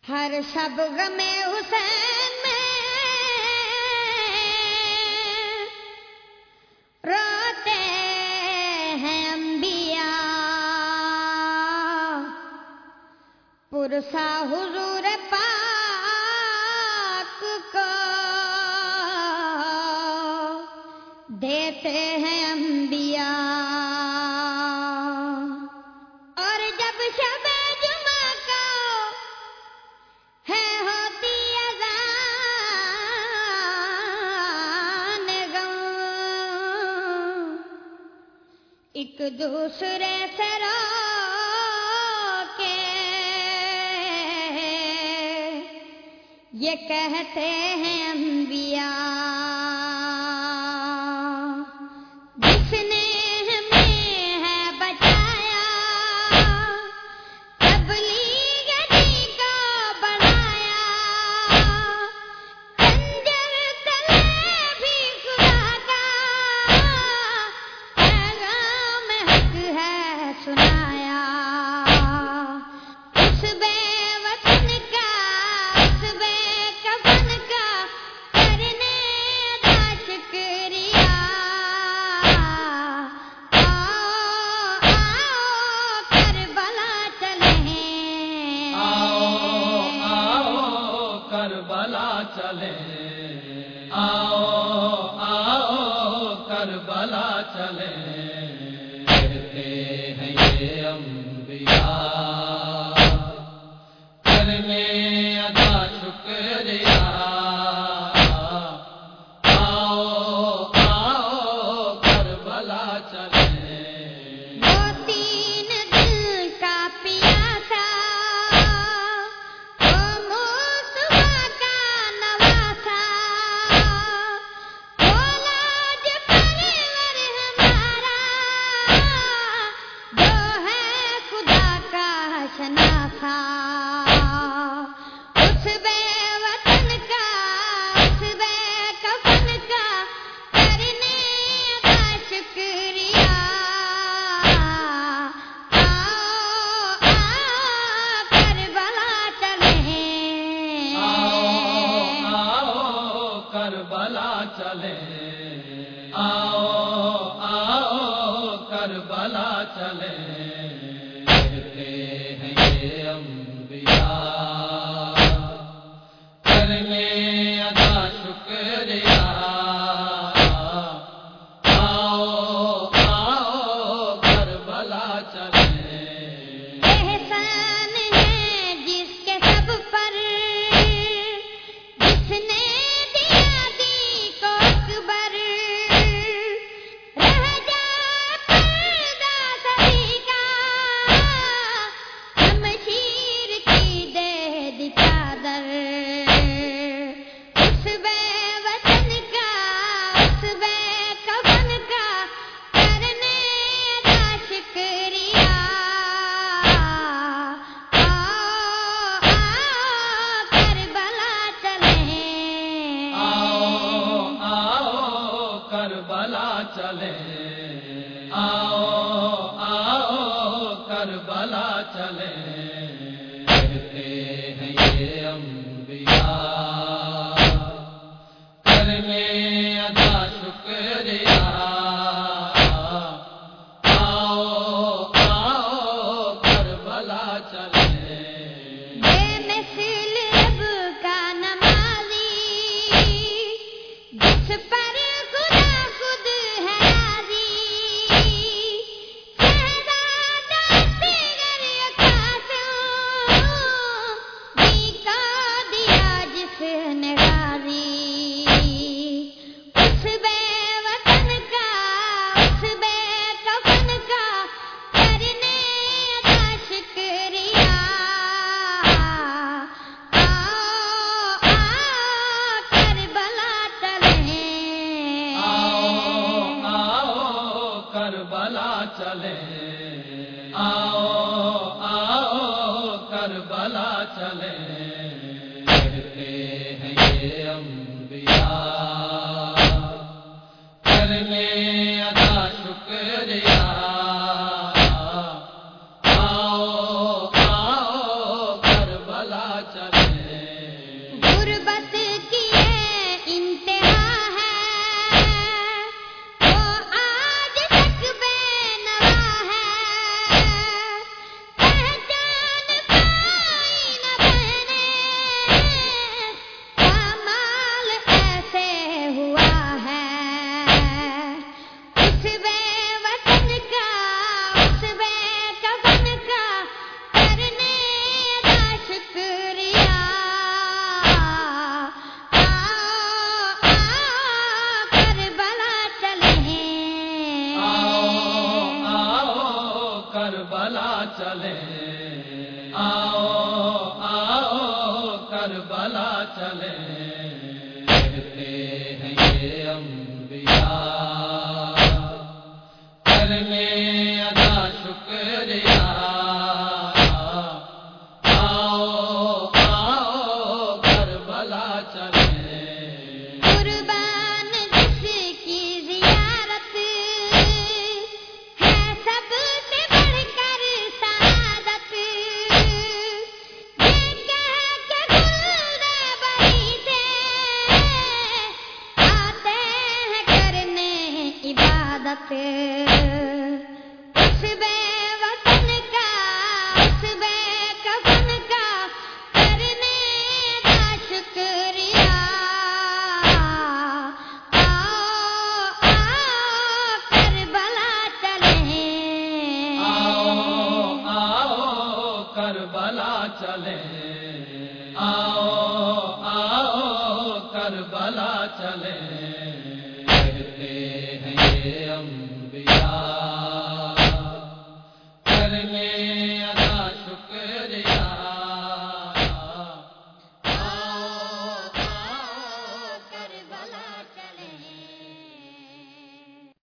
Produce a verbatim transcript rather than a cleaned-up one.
ہر شب غم حسین میں روتے ہیں انبیاء، پرسا حضور پاک کو دیتے ہیں انبیاء۔ اور جب شب جمعہ کو ہے ہوتی اذان غم، ایک دوسرے سے رو کے یہ کہتے ہیں انبیاء، جس نے ہمیں ہے بچایا، تبلیغ دین کو بڑھایا، خنجر تلے بھی خدا کا پیغام حق ہے سنایا۔ اس بے وطن کا، اس بے کفن کا کرنے دا شکریہ۔ آؤ آؤ کربلا چلیں، آؤ آؤ کربلا چلیں، آؤ آؤ کربلا چلیں، کہتے ہیں یہ انبیاء کرنے ادا شکریہ۔ آؤ آؤ کربلا چلیں، وہ تین دل کا پیاسا، وہ مصطفیٰ کا نواسا، وہ لاج پرور ہمارا، جو ہے خدا کا شناسا۔ اس بے وطن کا، اس بے کفن کا کرنے کا شکریہ۔ آؤ آؤ کربلا چلیں، آؤ آؤ کربلا چلیں، آؤ آؤ کربلا چلیں، کہتے ہیں یہ انبیاء کرنے ادا شکریہ۔ آؤ آؤ کربلا چلیں، احسان ہے جس کے سب پر، جس نے دیا دی کو اکبر، رہ جائے پردہ سبھی کا، شمشیر کی دے دی چادر۔ اس بے وطن کا، اس بے کفن کا کرنے کا شکریہ۔ آؤ آؤ کربلا چلیں، آؤ آؤ کربلا چلیں، آؤ آؤ کربلا چلیں، کہتے ہیں یہ انبیاء کرنے ادا شکریہ۔ آؤ آؤ کربلا چلیں، بے مثل رب کا نمازی، جس پر خدا خود ہے راضی، شہزادہ اصغر قاسم جی کا دیا جس نے غازی۔ اس بے وطن کا، اس بے کفن کا کرنے کا شکریہ۔ آؤ آؤ کربلا چلیں، آؤ آؤ کربلا چلیں، آؤ آؤ کربلا چلیں، کہتے ہیں یہ انبیاء کرنے ادا شکریہ۔ آؤ آؤ کربلا چلیں۔ چلے غربت کی یہ انتہا ہے وہ آج تک بے نوا ہے پہچان پائی نہ بنے کمال ایسے ہوا ہے اس بے وطن کا اس بے کفن کا کرنے کا شکریہ کربلا چلے آؤ آؤ کربلا چلے کہتے ہیں یہ انبیاء کرنے ادا شکریہ آؤ آؤ کربلا چلے قربان جس کی زیارت ہے سب سے بڑھ کر سعادت یہ کہہ کے گلدے بری سے آتے ہیں کرنے عبادت اس بے وطن کا اس بے کفن کا کرنے کا شکریہ آؤ آؤ کربلا چلے آؤ آؤ کربلا چلے آؤ آؤ کربلا چلے